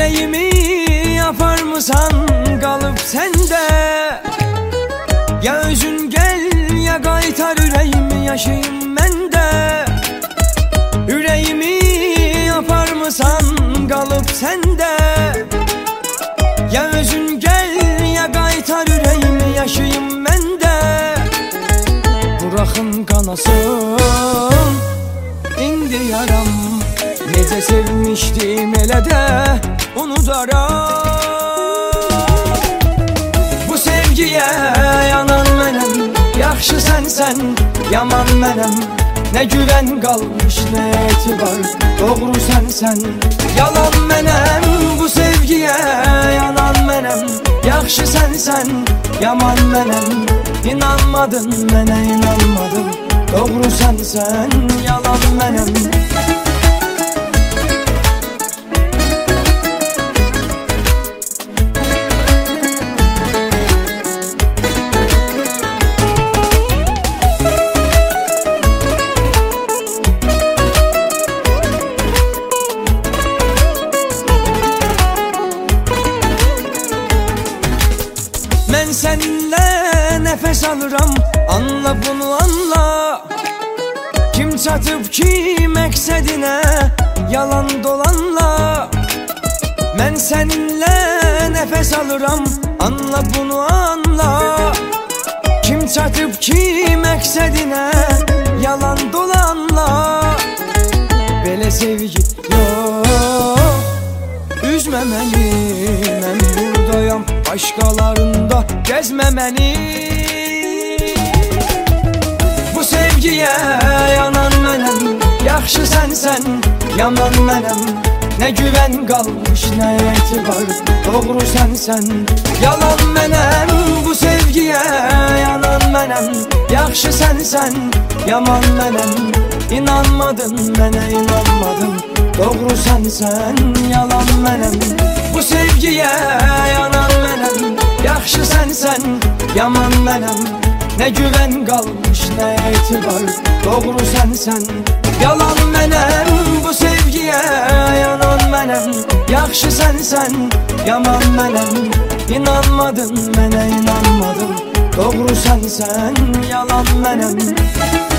Ürəyimi aparmısan qalıb səndə. Ya özün gəl, ya qaytar ürəyimi, yaşayım məndə. Ürəyimi aparmısan qalıb səndə. Ya özün gəl, ya qaytar ürəyimi, yaşayım məndə. Buraxın qanasın indi yaram, necə sevmişdim elə də unudaram. Bu sevgiyə yanan mənəm, yaxşı sənsən, yaman mənəm. Nə güvən qalmış, nə etibar, doğru sənsən, yalan mənəm. Bu sevgiyə yanan mənəm, yaxşı sənsən, yaman mənəm. İnanmadın mənə, inanmadın, doğru sənsən, yalan mənəm. Mən səninlə nəfəs alıram, anla bunu anla. Kim çatıb ki məqsədinə, yalan dolanla. Mən səninlə nəfəs alıram, anla bunu anla. Kim çatıb ki məqsədinə, yalan dolanla. Belə sevgi yox, üzmə məni, mən buradayam, başqalarında gəzmə məni. Bu sevgiyə yanan mənəm, yaxşı sənsən, yaman mənəm. Nə güvən qalmış, nə etibar, doğru sənsən, yalan mənəm. Bu sevgiyə yanan mənəm, yaxşı sənsən, yaman mənəm. İnanmadın mənə, inanmadın, doğru sənsən, yalan mənəm. Bu sevgiyə yanan mənəm, yaxşı sənsən, yaman mənəm. Nə güvən qalmış, nə etibar, doğru sənsən, yalan mənəm. Bu sevgiyə yanan mənəm, yaxşı sənsən, yaman mənəm. İnanmadın mənə, inanmadın, doğru sənsən, yalan mənəm.